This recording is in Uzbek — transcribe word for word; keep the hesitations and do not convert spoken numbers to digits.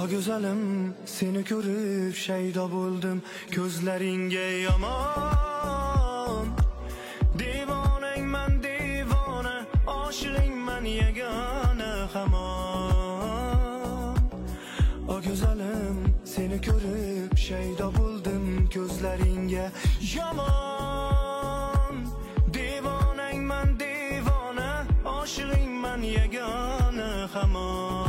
güzelim, seni ko'rib shaydo bo'ldim, ko'zlaringga yomon. Devonangman devona, oshig'ingman yagona hamon. O güzelim, seni ko'rib shaydo bo'ldim, ko'zlaringga yomon. Devonangman devona, oshig'ingman yagona hamon.